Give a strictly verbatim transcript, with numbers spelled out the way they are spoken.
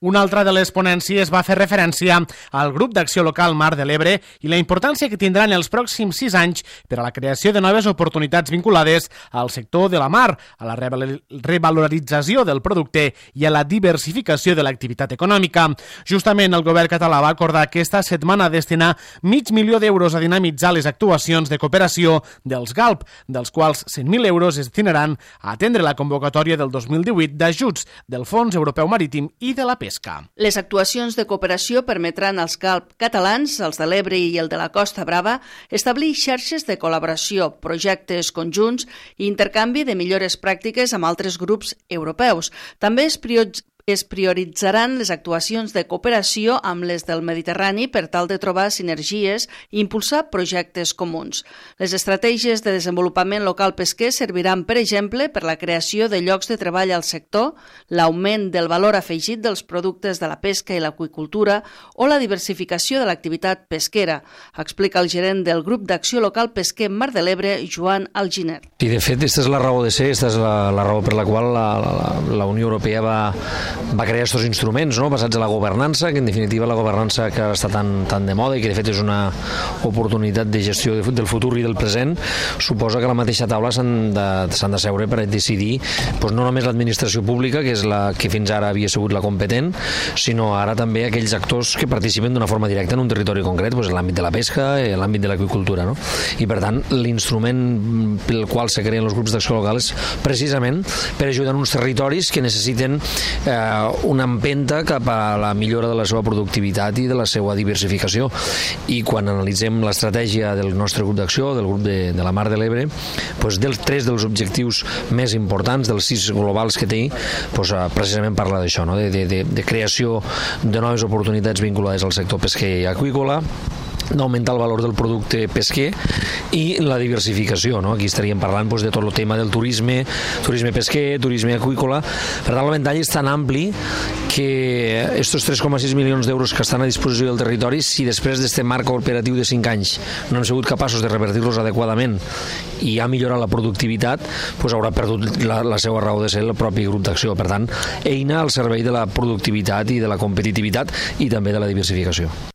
Una altra de les ponències va fer referència al Grup d'Acció Local Mar de l'Ebre i la importància que tindrà en els pròxims sis anys per a la creació de noves oportunitats vinculades al sector de la mar, a la revalorització del producte i a la diversificació de l'activitat econòmica. Justament el govern català va acordar aquesta setmana destinar mig milió d'euros a dinamitzar les actuacions de cooperació dels G A L P, dels quals cent mil euros es destinaran a atendre la convocatòria del dos mil divuit d'ajuts del Fons Europeu Marítim i de la Pesca. Les actuacions de cooperació permetran als G A L P catalans, els de l'Ebre i el de la Costa Brava, establir xarxes de col·laboració, projectes conjunts i intercanvi de millores pràctiques amb altres grups europeus. També es prioritza Es prioritzaran les actuacions de cooperació amb les del Mediterrani per tal de trobar sinergies i impulsar projectes comuns. Les estratègies de desenvolupament local pesquer serviran, per exemple, per la creació de llocs de treball al sector, l'augment del valor afegit dels productes de la pesca i l'aqüicultura o la diversificació de l'activitat pesquera, explica el gerent del Grup d'Acció Local Pesquer Mar de l'Ebre, Joan Alginer. I de fet, aquesta és la raó de ser, aquesta és la, la raó per la qual la, la, la Unió Europea va va crear aquests instruments, no?, basats en la governança, que en definitiva la governança que està tan, tan de moda i que de fet és una oportunitat de gestió del futur i del present, suposa que a la mateixa taula s'han de, s'han de seure per decidir doncs no només l'administració pública, que és la que fins ara havia sigut la competent, sinó ara també aquells actors que participen d'una forma directa en un territori concret, doncs en l'àmbit de la pesca i en l'àmbit de l'aqüicultura, no? I per tant, l'instrument pel qual se creen els grups d'acció local és precisament per ajudar en uns territoris que necessiten eh, una empenta cap a la millora de la seva productivitat i de la seva diversificació. I quan analitzem l'estratègia del nostre grup d'acció, del grup de, de la Mar de l'Ebre, doncs dels tres dels objectius més importants, dels sis globals que té, doncs precisament parla d'això, no?, de, de, de creació de noves oportunitats vinculades al sector pesquer i aqüícola, d'augmentar el valor del producte pesquer i la diversificació, no? Aquí estaríem parlant doncs, de tot el tema del turisme, turisme pesquer, turisme aqüícola. Per tant, el ventall és tan ampli que aquests tres coma sis milions d'euros que estan a disposició del territori, si després d'este marc operatiu de cinc anys no hem sigut capaços de revertir-los adequadament i ha millorat la productivitat, doncs haurà perdut la, la seva raó de ser el propi grup d'acció. Per tant, eina al servei de la productivitat i de la competitivitat i també de la diversificació.